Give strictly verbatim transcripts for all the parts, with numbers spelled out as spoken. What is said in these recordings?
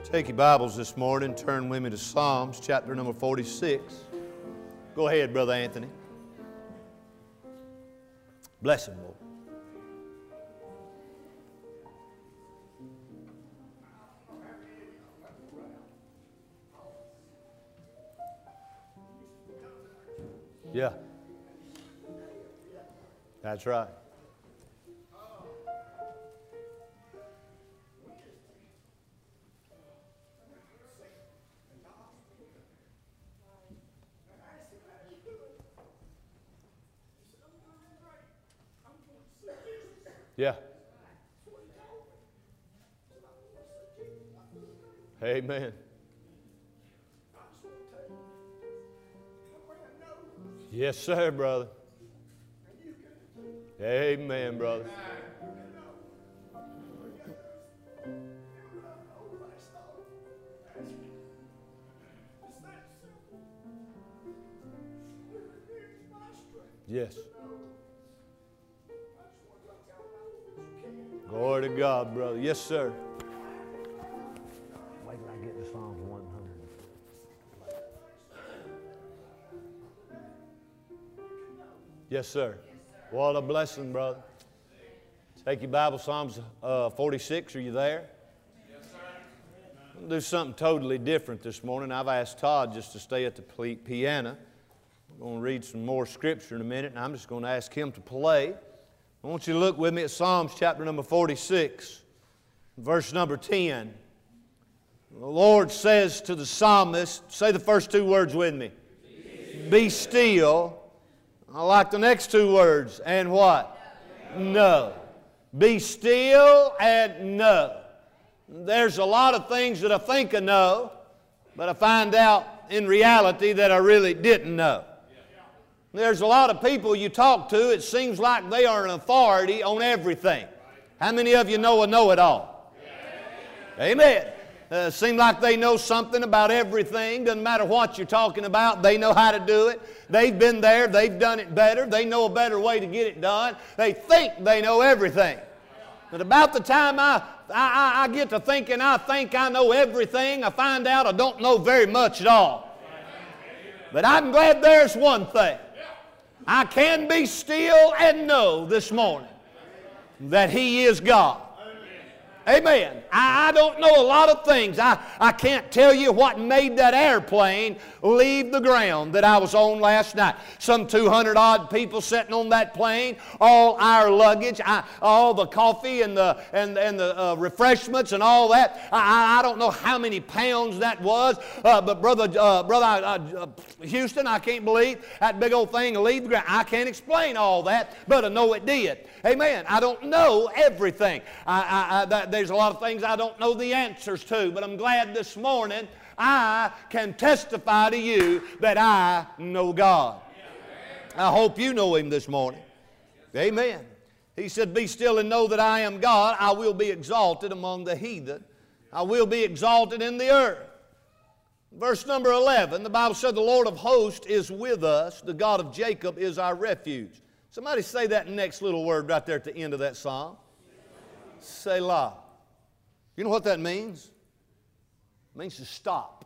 Take your Bibles this morning, turn with me to Psalms chapter number forty-six. Go ahead, Brother Anthony. Bless him, Lord. Yeah. That's right. Yeah. Amen. Yes, sir, brother. Amen, brother. Yes. Glory to God, brother. Yes, sir. Wait till I get to Psalms one hundred. Yes, sir. What a blessing, brother. Take your Bible, Psalms uh, forty-six. Are you there? Yes, sir. We'll do something totally different this morning. I've asked Todd just to stay at the piano. I'm going to read some more scripture in a minute, and I'm just going to ask him to play. I want you to look with me at Psalms chapter number forty-six, verse number ten. The Lord says to the psalmist, say the first two words with me. Be still. Be still. I like the next two words. And what? No. Be still and know. There's a lot of things that I think I know, but I find out in reality that I really didn't know. There's a lot of people you talk to, it seems like they are an authority on everything. How many of you know a know-it-all? Amen. Uh, seems like they know something about everything. Doesn't matter what you're talking about. They know how to do it. They've been there. They've done it better. They know a better way to get it done. They think they know everything. But about the time I, I, I get to thinking I think I know everything, I find out I don't know very much at all. But I'm glad there's one thing. I can be still and know this morning that He is God. Amen. I, I don't know a lot of things. I, I can't tell you what made that airplane leave the ground that I was on last night. Some two hundred odd people sitting on that plane, all our luggage, I, all the coffee and the, and, and the uh, refreshments and all that. I, I don't know how many pounds that was, uh, but Brother, uh, brother uh, Houston, I can't believe that big old thing leave the ground. I can't explain all that, but I know it did. Amen. I don't know everything. I, I, I, that, there's a lot of things I don't know the answers to, but I'm glad this morning I can testify to you that I know God. I hope you know Him this morning. Amen. He said, be still and know that I am God. I will be exalted among the heathen. I will be exalted in the earth. Verse number eleven, the Bible said, the Lord of hosts is with us. The God of Jacob is our refuge. Somebody say that next little word right there at the end of that psalm. Selah. You know what that means? It means to stop.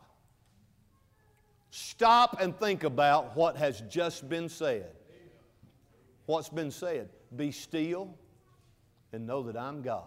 Stop and think about what has just been said. What's been said? Be still and know that I'm God.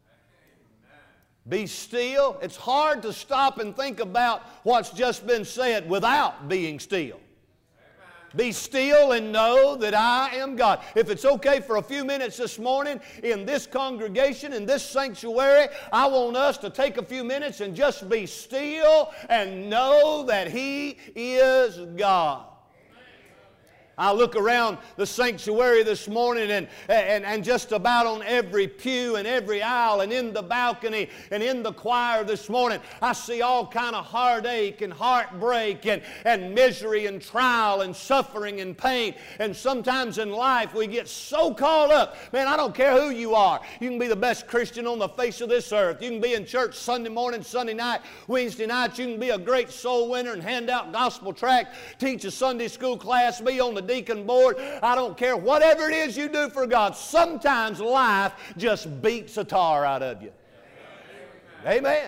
Be still. It's hard to stop and think about what's just been said without being still. Be still and know that I am God. If it's okay for a few minutes this morning in this congregation, in this sanctuary, I want us to take a few minutes and just be still and know that He is God. I look around the sanctuary this morning and, and, and just about on every pew and every aisle and in the balcony and in the choir this morning, I see all kind of heartache and heartbreak and, and misery and trial and suffering and pain. And sometimes in life we get so caught up. Man, I don't care who you are. You can be the best Christian on the face of this earth. You can be in church Sunday morning, Sunday night, Wednesday night. You can be a great soul winner and hand out gospel tracts, teach a Sunday school class, be on the deacon board. I don't care. Whatever it is you do for God, sometimes life just beats a tar out of you. Amen.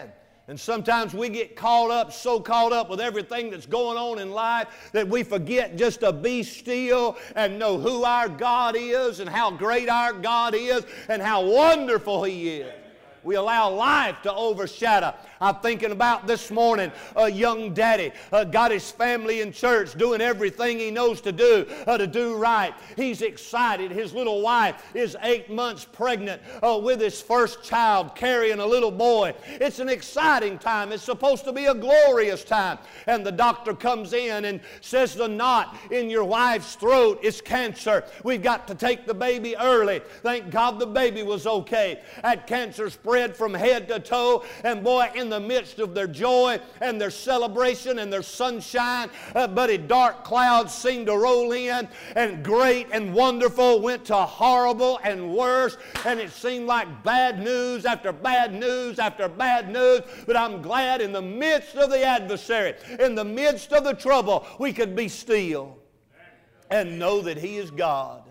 And sometimes we get caught up, so caught up with everything that's going on in life that we forget just to be still and know who our God is and how great our God is and how wonderful He is. We allow life to overshadow. I'm thinking about this morning, a young daddy uh, got his family in church doing everything he knows to do, uh, to do right. He's excited. His little wife is eight months pregnant uh, with his first child, carrying a little boy. It's an exciting time. It's supposed to be a glorious time. And the doctor comes in and says the knot in your wife's throat is cancer. We've got to take the baby early. Thank God the baby was okay. That cancer spread from head to toe, and boy, in the midst of their joy and their celebration and their sunshine, uh, buddy, dark clouds seemed to roll in, and great and wonderful went to horrible and worse, and it seemed like bad news after bad news after bad news. But I'm glad in the midst of the adversary, in the midst of the trouble, we could be still and know that He is God.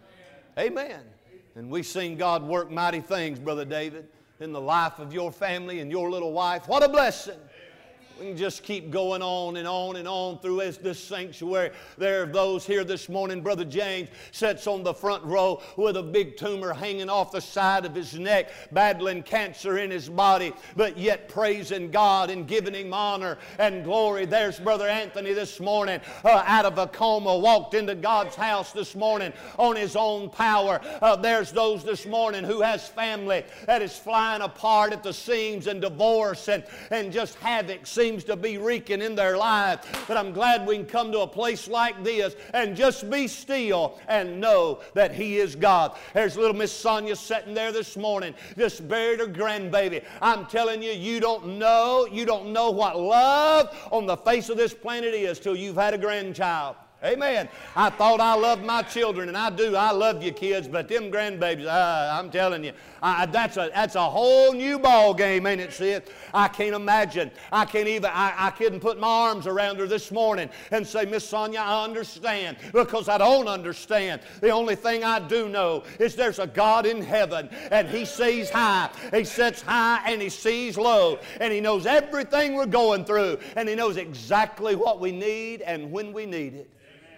Amen. And we seen God work mighty things, Brother David, in the life of your family and your little wife. What a blessing. We can just keep going on and on and on through this sanctuary. There are those here this morning. Brother James sits on the front row with a big tumor hanging off the side of his neck, battling cancer in his body, but yet praising God and giving Him honor and glory. There's Brother Anthony this morning uh, out of a coma, walked into God's house this morning on his own power. Uh, there's those this morning who has family that is flying apart at the seams, and divorce and, and just havoc seems to be wreaking in their life. But I'm glad we can come to a place like this and just be still and know that He is God. There's little Miss Sonia sitting there this morning, just buried her grandbaby. I'm telling you, you don't know, you don't know what love on the face of this planet is till you've had a grandchild. Amen. I thought I loved my children, and I do. I love you kids, but them grandbabies, uh, I'm telling you, I, that's a that's a whole new ball game, ain't it, Sid? I can't imagine. I can't even, I, I couldn't put my arms around her this morning and say, Miss Sonia, I understand, because I don't understand. The only thing I do know is there's a God in heaven, and He sees high, He sits high, and He sees low, and He knows everything we're going through, and He knows exactly what we need and when we need it.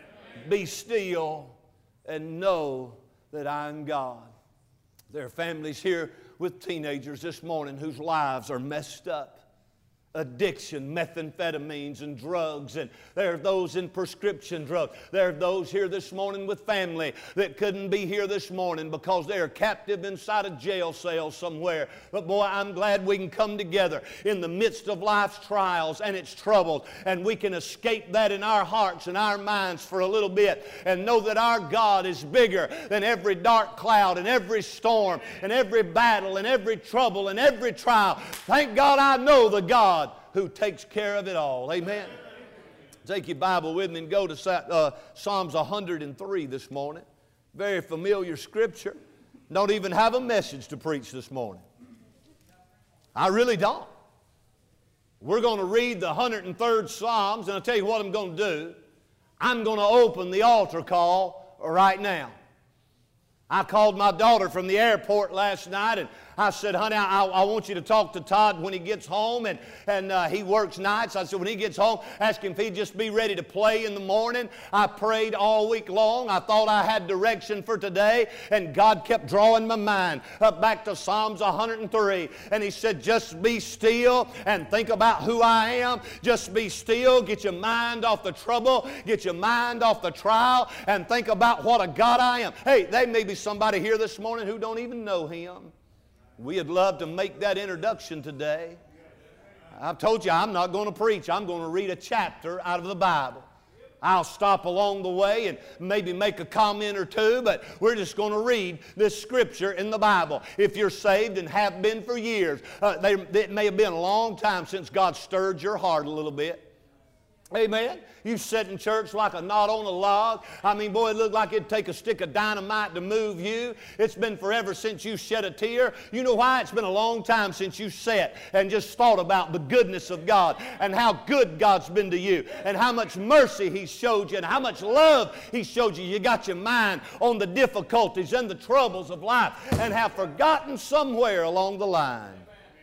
Be still and know that I am God. There are families here with teenagers this morning whose lives are messed up. Addiction, methamphetamines, and drugs. And there are those in prescription drugs. There are those here this morning with family that couldn't be here this morning because they are captive inside a jail cell somewhere. But boy, I'm glad we can come together in the midst of life's trials and its troubles, and we can escape that in our hearts and our minds for a little bit and know that our God is bigger than every dark cloud and every storm and every battle and every trouble and every trial. Thank God I know the God who takes care of it all. Amen. Take your Bible with me and go to uh, Psalms one hundred three this morning. Very familiar scripture. Don't even have a message to preach this morning. I really don't. We're going to read the one hundred third Psalms, and I'll tell you what I'm going to do. I'm going to open the altar call right now. I called my daughter from the airport last night, and I said, honey, I, I want you to talk to Todd when he gets home, and, and uh, he works nights. I said, when he gets home, ask him if he'd just be ready to play in the morning. I prayed all week long. I thought I had direction for today, and God kept drawing my mind up back to Psalms one hundred three, and He said, just be still and think about who I am. Just be still, get your mind off the trouble, get your mind off the trial, and think about what a God I am. Hey, there may be somebody here this morning who don't even know Him. We'd love to make that introduction today. I've told you I'm not going to preach. I'm going to read a chapter out of the Bible. I'll stop along the way and maybe make a comment or two, but we're just going to read this scripture in the Bible. If you're saved and have been for years, uh, they, it may have been a long time since God stirred your heart a little bit. Amen. You sit in church like a knot on a log. I mean, boy, it looked like it'd take a stick of dynamite to move you. It's been forever since you shed a tear. You know why? It's been a long time since you sat and just thought about the goodness of God and how good God's been to you and how much mercy He showed you and how much love He showed you. You got your mind on the difficulties and the troubles of life and have forgotten somewhere along the line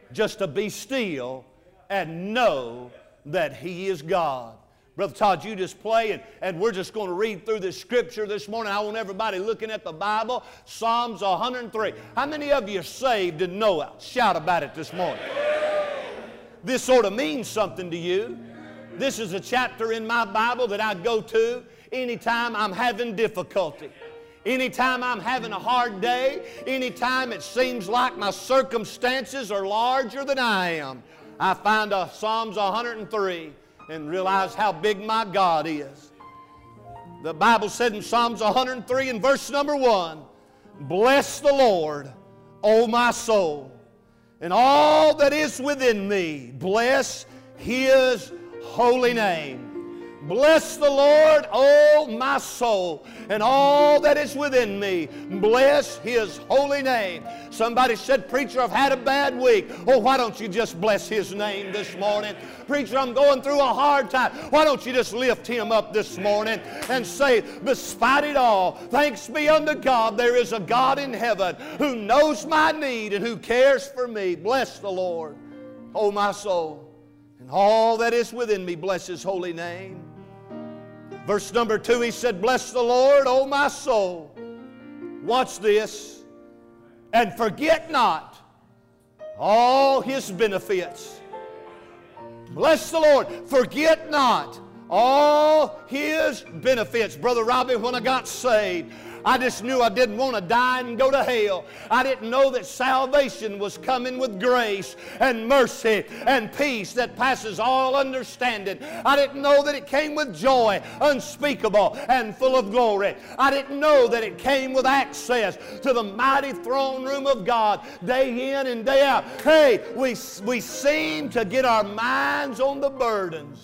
just to be still and know that He is God. Brother Todd, you just play, and, and we're just going to read through this scripture this morning. I want everybody looking at the Bible. Psalms one hundred three. How many of you are saved and know it? Shout about it this morning. This sort of means something to you. This is a chapter in my Bible that I go to anytime I'm having difficulty. Anytime I'm having a hard day, anytime it seems like my circumstances are larger than I am, I find a Psalms one hundred three and realize how big my God is. The Bible said in Psalms one hundred three in verse number one, "Bless the Lord, O my soul, and all that is within me, bless His holy name. Bless the Lord, O my soul, and all that is within me. Bless His holy name." Somebody said, "Preacher, I've had a bad week." Oh, why don't you just bless His name this morning? "Preacher, I'm going through a hard time." Why don't you just lift Him up this morning and say, "Despite it all, thanks be unto God, there is a God in heaven who knows my need and who cares for me. Bless the Lord, O my soul, and all that is within me, bless His holy name." Verse number two, he said, "Bless the Lord, O my soul." Watch this. "And forget not all His benefits." Bless the Lord. Forget not all His benefits. Brother Robbie, when I got saved, I just knew I didn't want to die and go to hell. I didn't know that salvation was coming with grace and mercy and peace that passes all understanding. I didn't know that it came with joy unspeakable and full of glory. I didn't know that it came with access to the mighty throne room of God day in and day out. Hey, we, we seem to get our minds on the burdens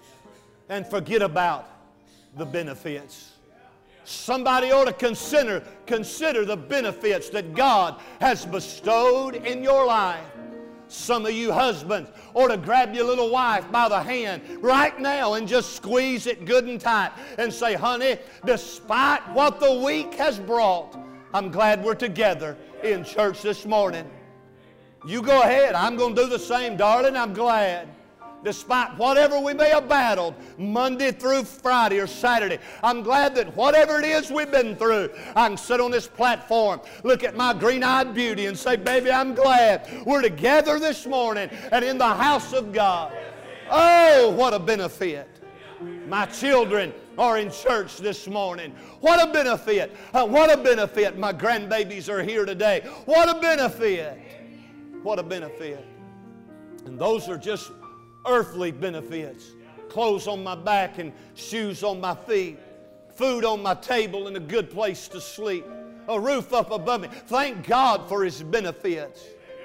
and forget about the benefits. Somebody ought to consider, consider the benefits that God has bestowed in your life. Some of you husbands ought to grab your little wife by the hand right now and just squeeze it good and tight and say, "Honey, despite what the week has brought, I'm glad we're together in church this morning." You go ahead. I'm going to do the same, darling. I'm glad. Despite whatever we may have battled Monday through Friday or Saturday, I'm glad that whatever it is we've been through, I can sit on this platform, look at my green-eyed beauty and say, "Baby, I'm glad we're together this morning and in the house of God." Oh, what a benefit. My children are in church this morning. What a benefit. Uh, what a benefit. My grandbabies are here today. What a benefit. What a benefit. And those are just earthly benefits. Clothes on my back and shoes on my feet. Food on my table and a good place to sleep. A roof up above me. Thank God for His benefits.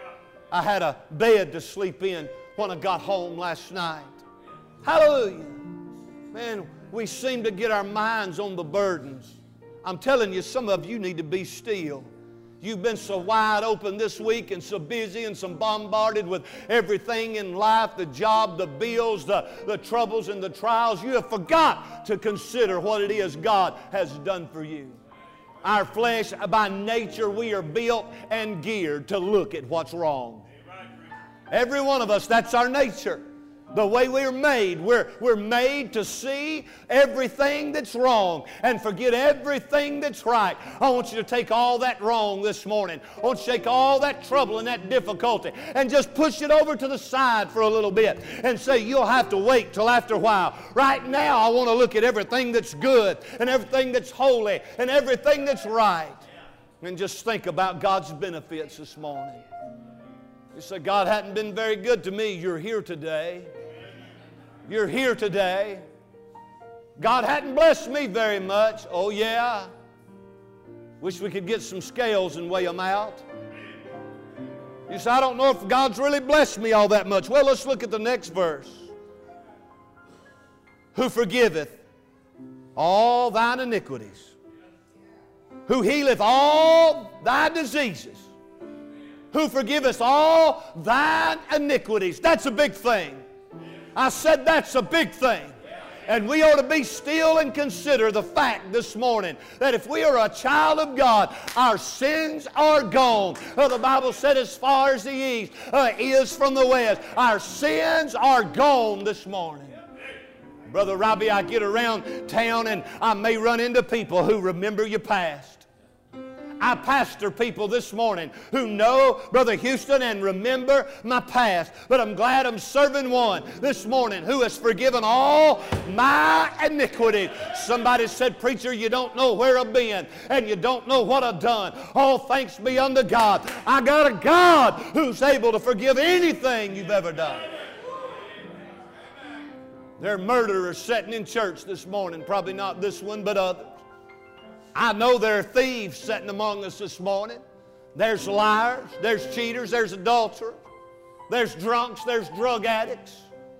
I had a bed to sleep in when I got home last night. Hallelujah. Man, we seem to get our minds on the burdens. I'm telling you, some of you need to be still. You've been so wide open this week and so busy and so bombarded with everything in life, the job, the bills, the, the troubles and the trials. You have forgot to consider what it is God has done for you. Our flesh, by nature, we are built and geared to look at what's wrong. Every one of us, that's our nature. The way we're made, we're, we're made to see everything that's wrong and forget everything that's right. I want you to take all that wrong this morning. I want you to take all that trouble and that difficulty and just push it over to the side for a little bit and say, "You'll have to wait till after a while. Right now, I want to look at everything that's good and everything that's holy and everything that's right." And just think about God's benefits this morning. You say, "God hadn't been very good to me." You're here today. You're here today. "God hadn't blessed me very much." Oh, yeah. Wish we could get some scales and weigh them out. You say, "I don't know if God's really blessed me all that much." Well, let's look at the next verse. "Who forgiveth all thine iniquities, who healeth all thy diseases, who forgiveth all thine iniquities." That's a big thing. I said that's a big thing. And we ought to be still and consider the fact this morning that if we are a child of God, our sins are gone. Uh, the Bible said as far as the east uh, is from the west, our sins are gone this morning. Brother Robbie, I get around town and I may run into people who remember your past. I pastor people this morning who know Brother Houston and remember my past. But I'm glad I'm serving one this morning who has forgiven all my iniquity. Somebody said, preacher, you don't know where I've been and you don't know what I've done. All thanks be unto God. I got a God who's able to forgive anything you've ever done. There are murderers sitting in church this morning, probably not this one, but others. I know there are thieves sitting among us this morning. There's liars, there's cheaters, there's adulterers, there's drunks, there's drug addicts.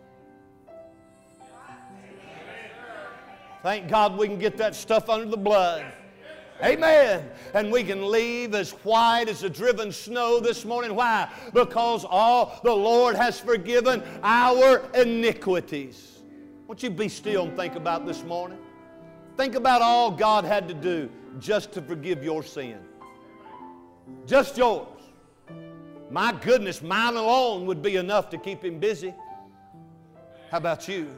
Thank God we can get that stuff under the blood. Amen. And we can leave as white as the driven snow this morning. Why? Because all the Lord has forgiven our iniquities. Won't you be still and think about this morning? Think about all God had to do just to forgive your sin. Just yours. My goodness, mine alone would be enough to keep Him busy. How about you?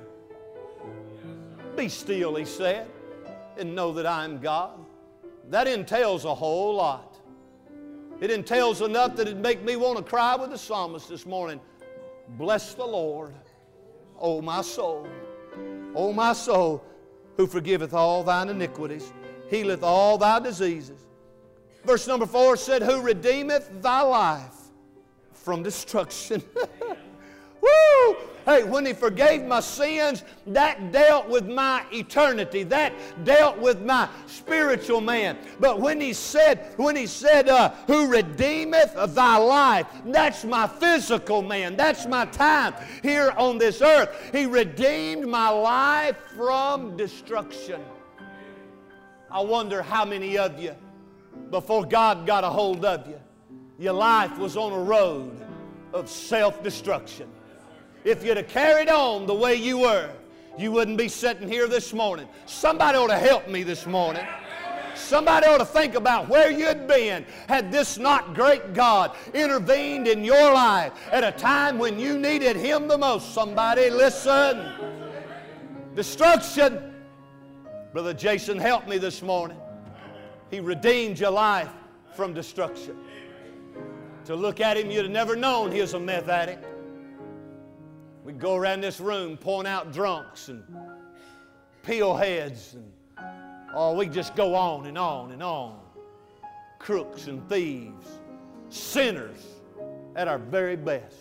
Be still, He said, and know that I am God. That entails a whole lot. It entails enough that it'd make me want to cry with the psalmist this morning. Bless the Lord, O my soul. O my soul, who forgiveth all thine iniquities, healeth all thy diseases. Verse number four said, who redeemeth thy life from destruction. Woo! Hey, when He forgave my sins, that dealt with my eternity. That dealt with my spiritual man. But when He said, when He said, uh, who redeemeth thy life, that's my physical man. That's my time here on this earth. He redeemed my life from destruction. I wonder how many of you, before God got a hold of you, your life was on a road of self-destruction. If you'd have carried on the way you were, you wouldn't be sitting here this morning. Somebody ought to help me this morning. Somebody ought to think about where you'd been had this not great God intervened in your life at a time when you needed Him the most. Somebody listen. Destruction. Brother Jason helped me this morning. He redeemed your life from destruction. To look at him, you'd have never known he was a meth addict. We'd go around this room pouring out drunks and pill heads and oh, we just go on and on and on. Crooks and thieves, sinners at our very best.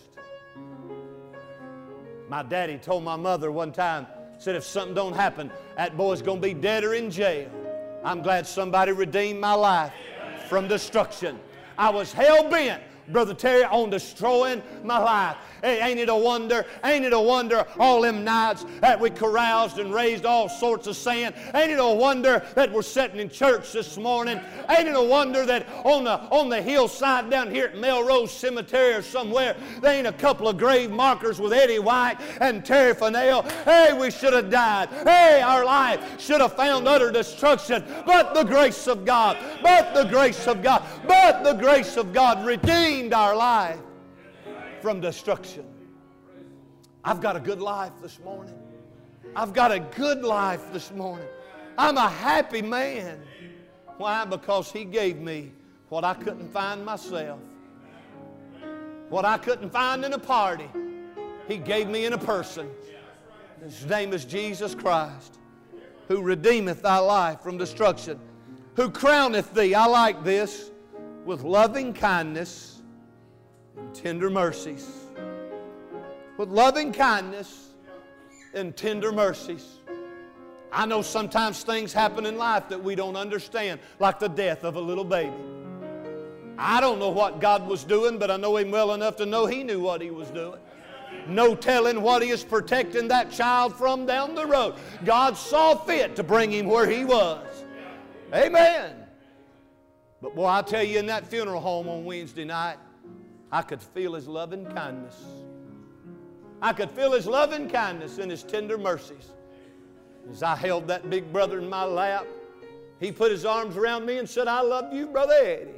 My daddy told my mother one time, said if something don't happen, that boy's going to be dead or in jail. I'm glad somebody redeemed my life from destruction. I was hell-bent, Brother Terry, on destroying my life. Hey, ain't it a wonder? Ain't it a wonder all them nights that we caroused and raised all sorts of sand? Ain't it a wonder that we're sitting in church this morning? Ain't it a wonder that on the, on the hillside down here at Melrose Cemetery or somewhere, there ain't a couple of grave markers with Eddie White and Terry Fennell? Hey, we should have died. Hey, our life should have found utter destruction. But the grace of God, but the grace of God, but the grace of God redeemed our life from destruction. I've got a good life this morning. I've got a good life this morning. I'm a happy man. Why? Because He gave me what I couldn't find myself. What I couldn't find in a party, He gave me in a person. His name is Jesus Christ, who redeemeth thy life from destruction, who crowneth thee, I like this, with loving kindness and tender mercies. With loving kindness and tender mercies. I know sometimes things happen in life that we don't understand, like the death of a little baby. I don't know what God was doing, but I know Him well enough to know He knew what He was doing. No telling what He is protecting that child from down the road. God saw fit to bring him where he was. Amen. But boy, I tell you, in that funeral home on Wednesday night, I could feel His loving kindness. I could feel His loving kindness and His tender mercies. As I held that big brother in my lap, he put his arms around me and said, I love you, Brother Eddie.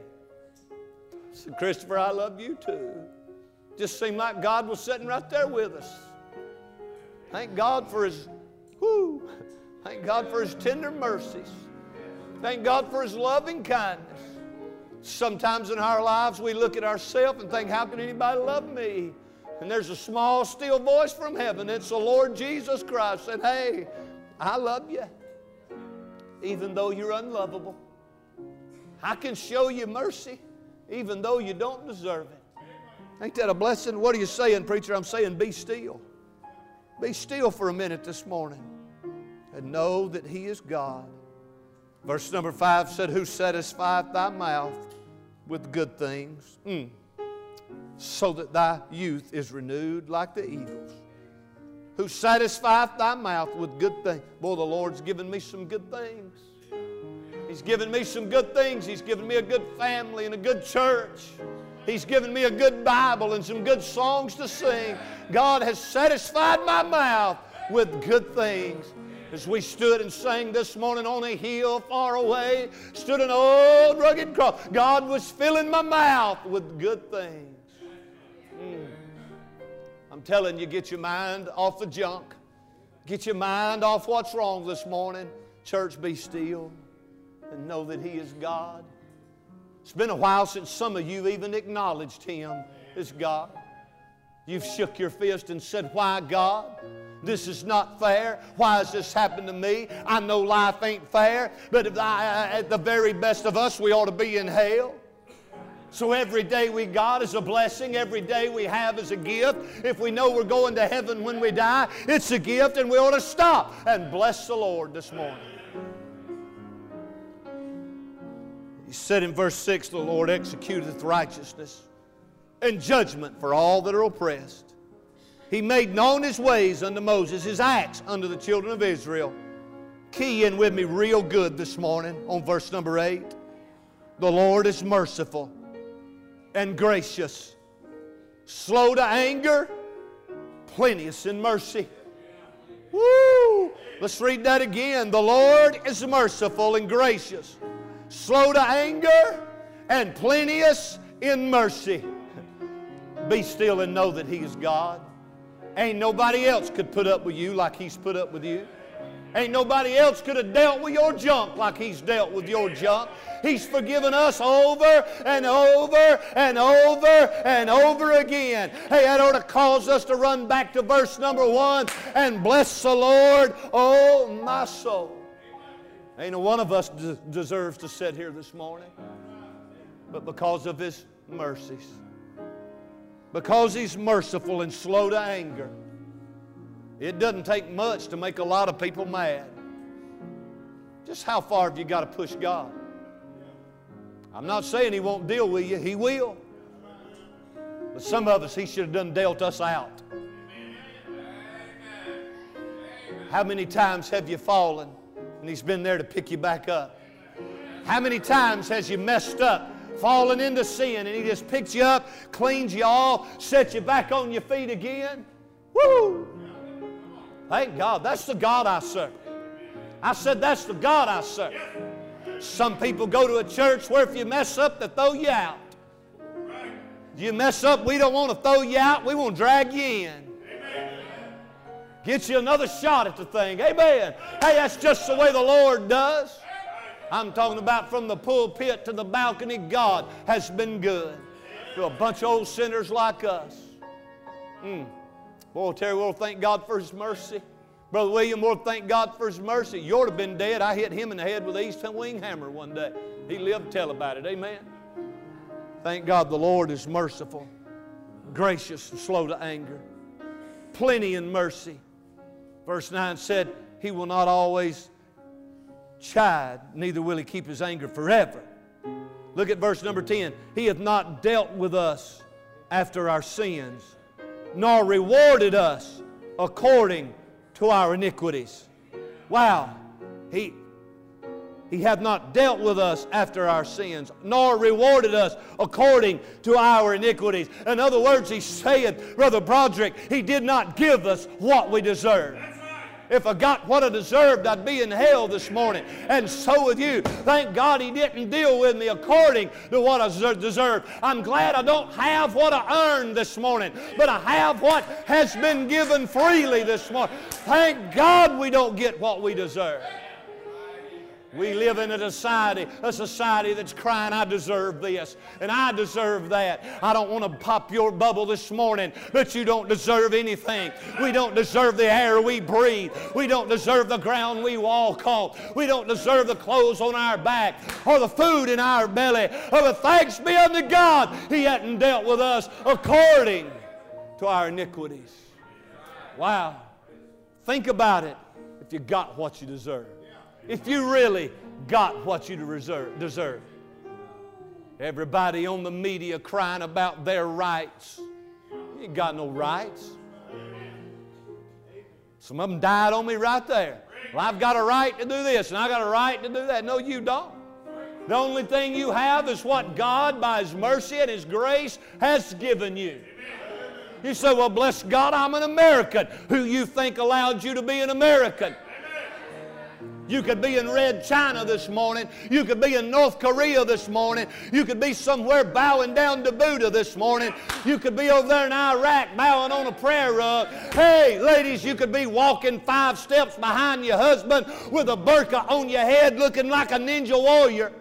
I said, Christopher, I love you too. Just seemed like God was sitting right there with us. Thank God for His, whoo, thank God for His tender mercies. Thank God for His loving kindness. Sometimes in our lives we look at ourselves and think, how can anybody love me? And there's a small, still voice from heaven. It's the Lord Jesus Christ saying, hey, I love you, even though you're unlovable. I can show you mercy, even though you don't deserve it. Ain't that a blessing? What are you saying, preacher? I'm saying be still. Be still for a minute this morning and know that He is God. Verse number five said, who satisfieth thy mouth with good things, mm, so that thy youth is renewed like the eagles. Who satisfieth thy mouth with good things. Boy, the Lord's given me some good things. He's given me some good things. He's given me a good family and a good church. He's given me a good Bible and some good songs to sing. God has satisfied my mouth with good things. As we stood and sang this morning, on a hill far away stood an old rugged cross. God was filling my mouth with good things. Mm. I'm telling you, get your mind off the junk. Get your mind off what's wrong this morning. Church, be still and know that He is God. It's been a while since some of you even acknowledged Him as God. You've shook your fist and said, why, God? This is not fair. Why has this happened to me? I know life ain't fair, but if I, at the very best of us, we ought to be in hell. So every day we got is a blessing. Every day we have is a gift. If we know we're going to heaven when we die, it's a gift, and we ought to stop and bless the Lord this morning. He said in verse six, the Lord executeth righteousness and judgment for all that are oppressed. He made known His ways unto Moses, His acts unto the children of Israel. Key in with me real good this morning on verse number eight. The Lord is merciful and gracious, slow to anger, plenteous in mercy. Woo! Let's read that again. The Lord is merciful and gracious, slow to anger, and plenteous in mercy. Be still and know that He is God. Ain't nobody else could put up with you like He's put up with you. Ain't nobody else could have dealt with your junk like He's dealt with your junk. He's forgiven us over and over and over and over again. Hey, that ought to cause us to run back to verse number one and bless the Lord, oh my soul. Ain't no one of us de- deserves to sit here this morning, but because of His mercies, because He's merciful and slow to anger, it doesn't take much to make a lot of people mad. Just how far have you got to push God? I'm not saying He won't deal with you. He will. But some of us, He should have done dealt us out. How many times have you fallen and He's been there to pick you back up? How many times has you messed up, fallen into sin, and He just picks you up, cleans you off, sets you back on your feet again? Woo! Thank God. That's the God I serve. I said that's the God I serve. Some people go to a church where if you mess up, they throw you out. You mess up, we don't want to throw you out. We want to drag you in. Get you another shot at the thing. Amen. Hey, that's just the way the Lord does. I'm talking about from the pulpit to the balcony. God has been good to a bunch of old sinners like us. Mm. Boy, Terry, we'll thank God for His mercy. Brother William, we'll thank God for His mercy. You ought to have been dead. I hit him in the head with an east wing hammer one day. He lived to tell about it. Amen. Thank God the Lord is merciful, gracious, and slow to anger, plenty in mercy. Verse nine said, He will not always chide, neither will He keep His anger forever. Look at verse number ten. He hath not dealt with us after our sins, nor rewarded us according to our iniquities. Wow. He, he hath not dealt with us after our sins, nor rewarded us according to our iniquities. In other words, He's saying, Brother Broderick, He did not give us what we deserve. If I got what I deserved, I'd be in hell this morning. And so with you. Thank God He didn't deal with me according to what I deserved. I'm glad I don't have what I earned this morning, but I have what has been given freely this morning. Thank God we don't get what we deserve. We live in a society, a society that's crying, I deserve this, and I deserve that. I don't want to pop your bubble this morning, but you don't deserve anything. We don't deserve the air we breathe. We don't deserve the ground we walk on. We don't deserve the clothes on our back or the food in our belly. Oh, but thanks be unto God, He hadn't dealt with us according to our iniquities. Wow. Think about it if you got what you deserve. If you really got what you deserve. Everybody on the media crying about their rights. You ain't got no rights. Some of them died on me right there. Well, I've got a right to do this and I got a right to do that. No, you don't. The only thing you have is what God, by His mercy and His grace, has given you. You say, well, bless God, I'm an American. Who you think allowed you to be an American? You could be in Red China this morning. You could be in North Korea this morning. You could be somewhere bowing down to Buddha this morning. You could be over there in Iraq bowing on a prayer rug. Hey, ladies, you could be walking five steps behind your husband with a burqa on your head looking like a ninja warrior.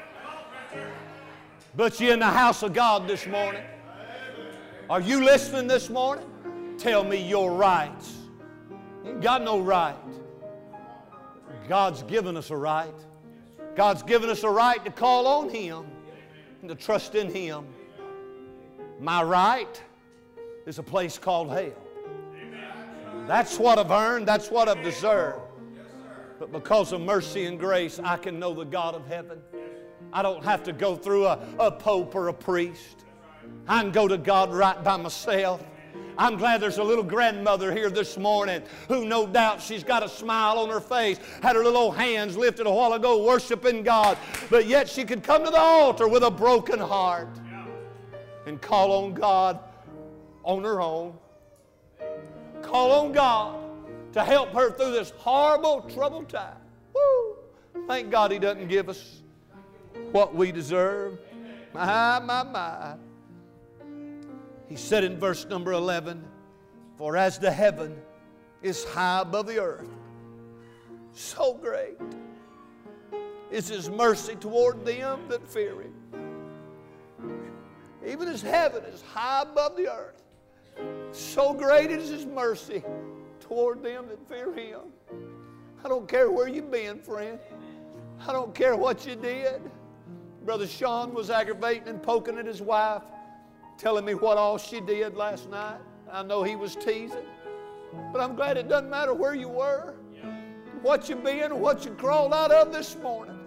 But you're in the house of God this morning. Are you listening this morning? Tell me your rights. You ain't got no right. God's given us a right. God's given us a right to call on Him and to trust in Him. My right is a place called hell. That's what I've earned. That's what I've deserved. But because of mercy and grace, I can know the God of heaven. I don't have to go through a, a pope or a priest. I can go to God right by myself. I'm glad there's a little grandmother here this morning who no doubt she's got a smile on her face, had her little hands lifted a while ago worshiping God, but yet she could come to the altar with a broken heart and call on God on her own. Call on God to help her through this horrible, troubled time. Woo! Thank God He doesn't give us what we deserve. My, my, my. He said in verse number eleven, for as the heaven is high above the earth, so great is His mercy toward them that fear Him. Even as heaven is high above the earth, so great is His mercy toward them that fear Him. I don't care where you've been, friend. I don't care what you did. Brother Sean was aggravating and poking at his wife, telling me what all she did last night. I know he was teasing. But I'm glad it doesn't matter where you were, what you've been, or what you crawled out of this morning.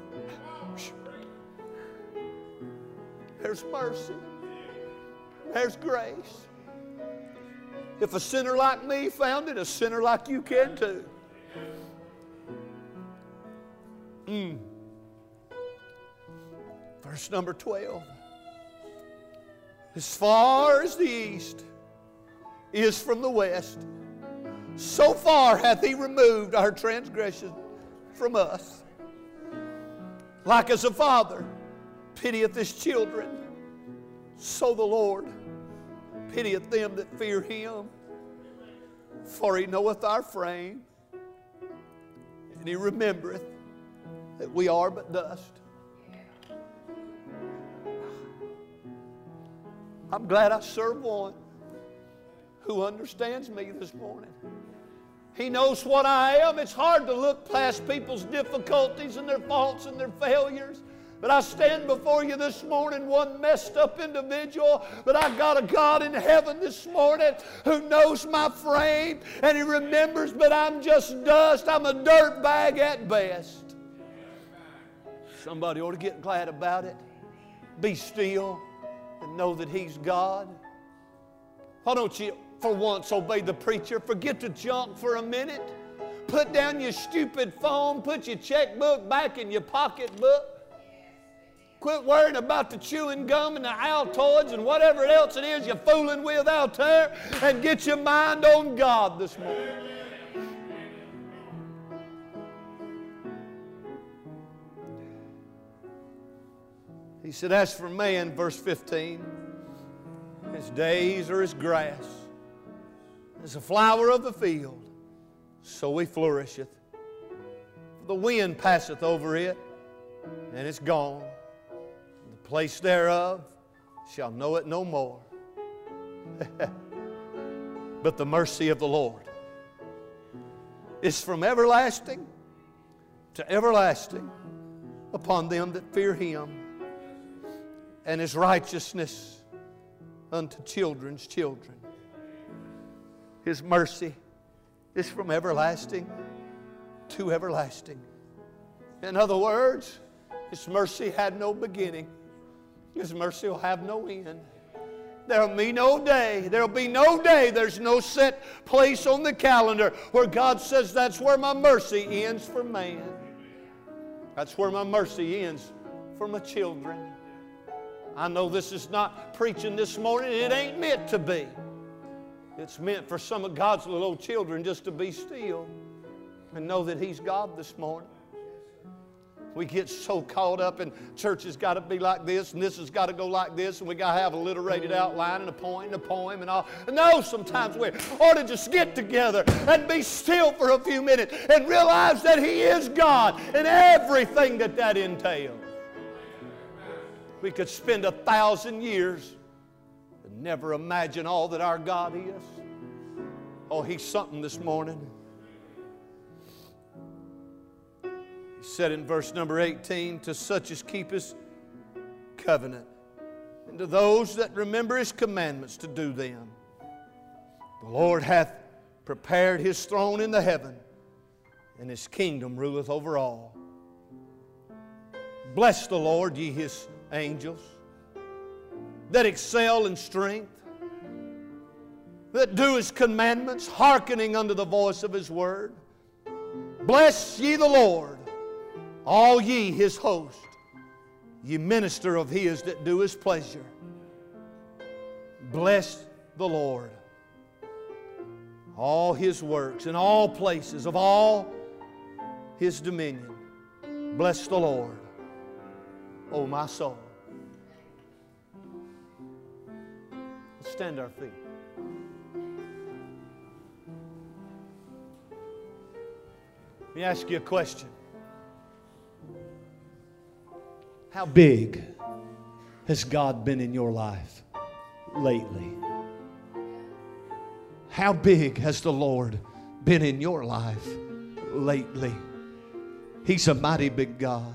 There's mercy. There's grace. If a sinner like me found it, a sinner like you can too. Mm. Verse number twelve. As far as the east is from the west, so far hath He removed our transgression from us. Like as a father pitieth his children, so the Lord pitieth them that fear Him. For He knoweth our frame, and He remembereth that we are but dust. I'm glad I serve one who understands me this morning. He knows what I am. It's hard to look past people's difficulties and their faults and their failures. But I stand before you this morning, one messed up individual, but I've got a God in heaven this morning who knows my frame, and He remembers, but I'm just dust. I'm a dirt bag at best. Somebody ought to get glad about it. Be still and know that He's God. Why don't you, for once, obey the preacher? Forget the junk for a minute. Put down your stupid phone. Put your checkbook back in your pocketbook. Quit worrying about the chewing gum and the Altoids and whatever else it is you're fooling with out there, and get your mind on God this morning. He said, as for man, verse fifteen, his days are as grass, as a flower of the field, so he flourisheth. The wind passeth over it, and it's gone. The place thereof shall know it no more. But the mercy of the Lord is from everlasting to everlasting upon them that fear Him, and His righteousness unto children's children. His mercy is from everlasting to everlasting. In other words, His mercy had no beginning. His mercy will have no end. There'll be no day, there'll be no day, there's no set place on the calendar where God says that's where my mercy ends for man. That's where my mercy ends for my children. I know this is not preaching this morning, it ain't meant to be. It's meant for some of God's little old children just to be still and know that He's God this morning. We get so caught up in church has got to be like this and this has got to go like this and we got to have a alliterated outline and a point and a poem and all. No, sometimes we ought to just get together and be still for a few minutes and realize that He is God and everything that that entails. We could spend a thousand years and never imagine all that our God is. Oh, He's something this morning. He said in verse number eighteen, to such as keep His covenant, and to those that remember His commandments to do them. The Lord hath prepared His throne in the heaven, and His kingdom ruleth over all. Bless the Lord, ye His angels, that excel in strength, that do His commandments, hearkening unto the voice of His word. Bless ye the Lord, all ye His host, ye minister of His that do His pleasure. Bless the Lord, all His works in all places of all His dominion. Bless the Lord, O my soul. Let's stand to our feet. Let me ask you a question. How big has God been in your life lately? How big has the Lord been in your life lately? He's a mighty big God.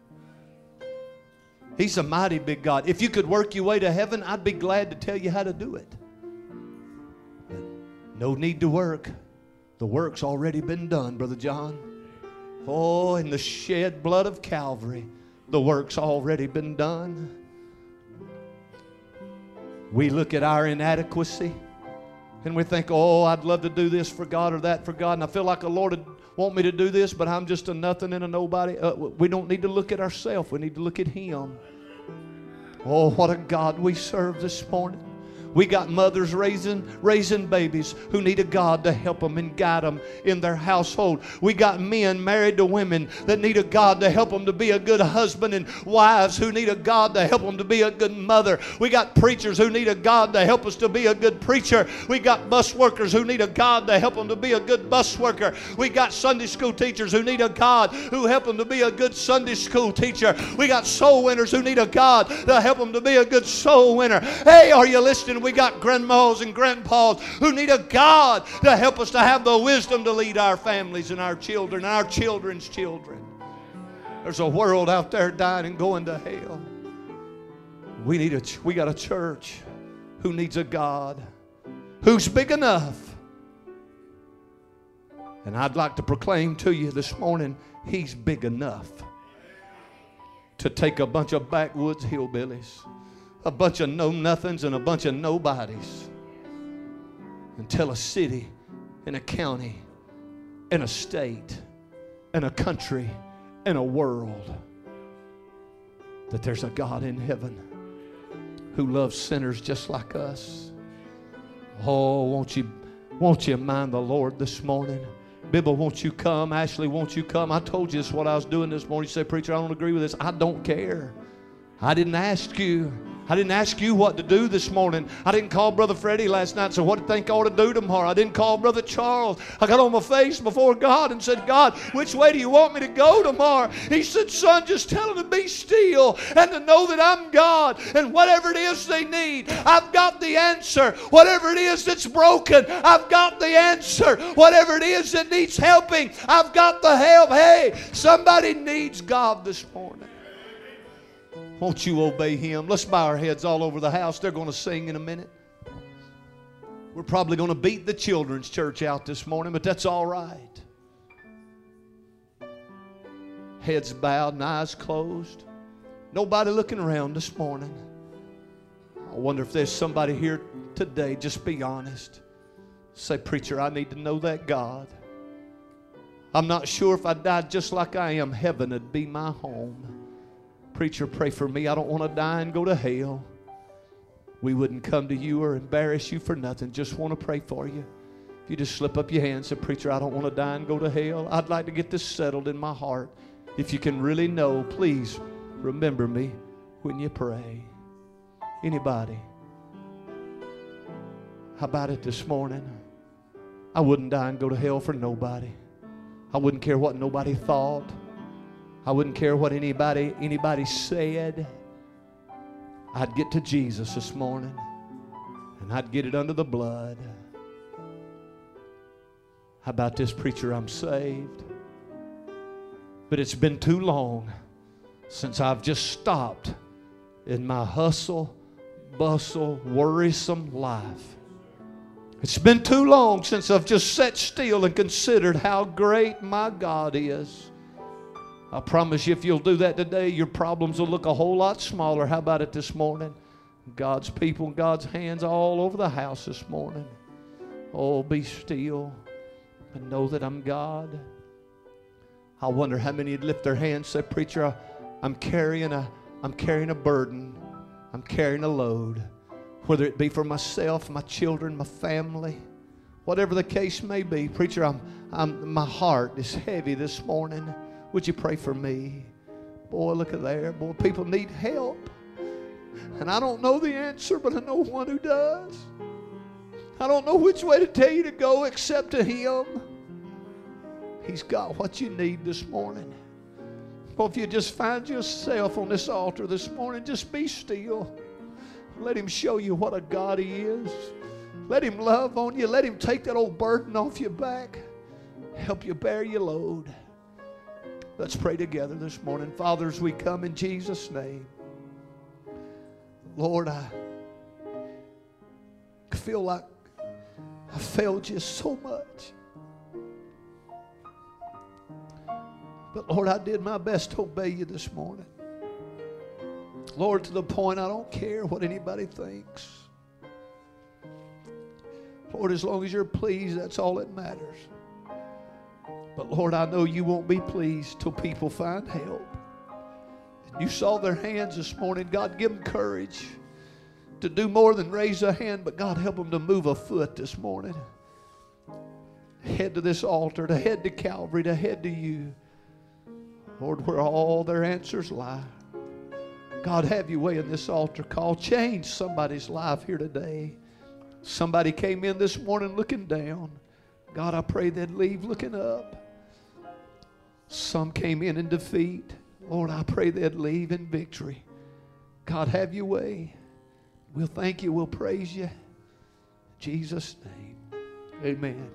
He's a mighty big God. If you could work your way to heaven, I'd be glad to tell you how to do it. But no need to work. The work's already been done, Brother John. Oh, in the shed blood of Calvary, the work's already been done. We look at our inadequacy and we think, oh, I'd love to do this for God or that for God, and I feel like the Lord would want me to do this, but I'm just a nothing and a nobody. Uh, we don't need to look at ourselves. We need to look at Him. Oh, what a God we serve this morning. We got mothers raising, raising babies who need a God to help them and guide them in their household. We got men married to women that need a God to help them to be a good husband, and wives who need a God to help them to be a good mother. We got preachers who need a God to help us to be a good preacher. We got bus workers who need a God to help them to be a good bus worker. We got Sunday school teachers who need a God who help them to be a good Sunday school teacher. We got soul winners who need a God to help them to be a good soul winner. Hey, are you listening? We got grandmas and grandpas who need a God to help us to have the wisdom to lead our families and our children and our children's children. There's a world out there dying and going to hell. We need a, we got a church who needs a God who's big enough. And I'd like to proclaim to you this morning, He's big enough to take a bunch of backwoods hillbillies, a bunch of know-nothings and a bunch of nobodies, and tell a city and a county and a state and a country and a world that there's a God in heaven who loves sinners just like us. Oh, won't you, won't you mind the Lord this morning? Bibble, won't you come? Ashley, won't you come? I told you this is what I was doing this morning. You say, preacher, I don't agree with this. I don't care. I didn't ask you. I didn't ask you what to do this morning. I didn't call Brother Freddie last night and say, what do you think I ought to do tomorrow? I didn't call Brother Charles. I got on my face before God and said, God, which way do you want me to go tomorrow? He said, son, just tell them to be still and to know that I'm God. And whatever it is they need, I've got the answer. Whatever it is that's broken, I've got the answer. Whatever it is that needs helping, I've got the help. Hey, somebody needs God this morning. Won't you obey Him? Let's bow our heads all over the house. They're going to sing in a minute. We're probably going to beat the children's church out this morning, but that's all right. Heads bowed and eyes closed. Nobody looking around this morning. I wonder if there's somebody here today. Just be honest. Say, preacher, I need to know that God. I'm not sure if I died just like I am, heaven would be my home. Preacher, pray for me. I don't want to die and go to hell. We wouldn't come to you or embarrass you for nothing. Just want to pray for you. If you just slip up your hand and say, preacher, I don't want to die and go to hell. I'd like to get this settled in my heart. If you can really know, please remember me when you pray. Anybody? How about it this morning? I wouldn't die and go to hell for nobody. I wouldn't care what nobody thought. I wouldn't care what anybody anybody said. I'd get to Jesus this morning, and I'd get it under the blood. How about this, preacher? I'm saved. But it's been too long since I've just stopped in my hustle, bustle, worrisome life. It's been too long since I've just sat still and considered how great my God is. I promise you, if you'll do that today, your problems will look a whole lot smaller. How about it this morning? God's people and God's hands all over the house this morning. Oh, be still and know that I'm God. I wonder how many would lift their hands and say, preacher, I, I'm carrying a, I'm carrying a burden. I'm carrying a load. Whether it be for myself, my children, my family, whatever the case may be. Preacher, I'm, I'm, my heart is heavy this morning. Would you pray for me? Boy, look at there. Boy, people need help. And I don't know the answer, but I know one who does. I don't know which way to tell you to go except to Him. He's got what you need this morning. Well, if you just find yourself on this altar this morning, just be still. Let Him show you what a God He is. Let Him love on you. Let Him take that old burden off your back. Help you bear your load. Let's pray together this morning. Father, as we come in Jesus' name, Lord, I feel like I failed you so much. But Lord, I did my best to obey you this morning. Lord, to the point I don't care what anybody thinks. Lord, as long as you're pleased, that's all that matters. But Lord, I know you won't be pleased till people find help. And you saw their hands this morning. God, give them courage to do more than raise a hand, but God, help them to move a foot this morning. Head to this altar, to head to Calvary, to head to you. Lord, where all their answers lie. God, have your way in this altar call. Change somebody's life here today. Somebody came in this morning looking down. God, I pray they'd leave looking up. Some came in in defeat. Lord, I pray they'd leave in victory. God, have your way. We'll thank you. We'll praise you. In Jesus' name, amen.